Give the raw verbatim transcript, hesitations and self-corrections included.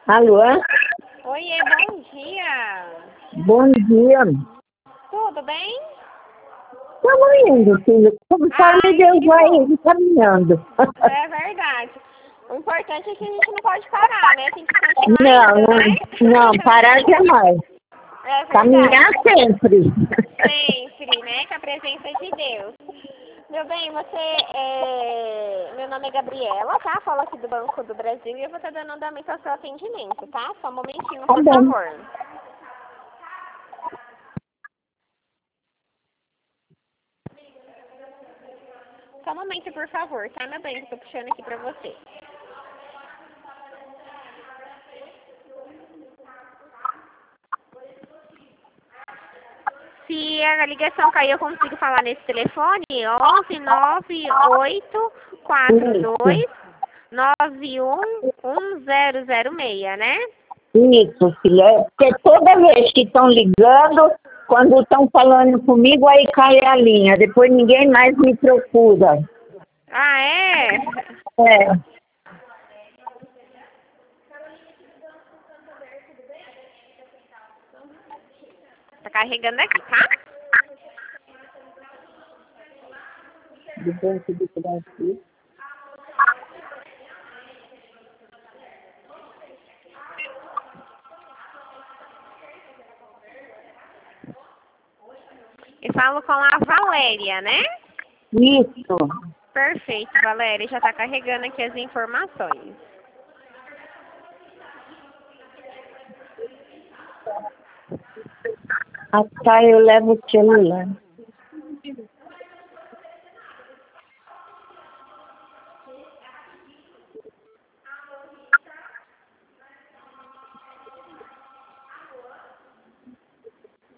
Alô? Oiê, bom dia. Bom dia. Tudo bem? Estamos indo, filho. Conforme Ai, Deus que vai bom. caminhando. É verdade. O importante é que a gente não pode parar, né? Tem que continuar Não, indo, não, né? não, parar jamais. É Caminhar verdade. sempre. Sempre, né? Com a presença de Deus. Meu bem, você é... Meu nome é Gabriela, tá? Falo aqui do Banco do Brasil e eu vou estar dando andamento ao seu atendimento, tá? Só um momentinho, Tá por bom. favor. Só um momento, por favor, tá, meu bem? Tô puxando aqui pra você. Se a ligação cair, eu consigo falar nesse telefone? onze nove oito quatro dois nove um um zero zero seis, né? Isso, filha. É porque toda vez que estão ligando, quando estão falando comigo, aí cai a linha. Depois ninguém mais me procura. Ah, é? É. Tá carregando aqui, tá? Do Banco do Brasil. Eu falo com a Valéria, né? Isso. Perfeito, Valéria. Já tá carregando aqui as informações. Ah, tá, eu levo o celular.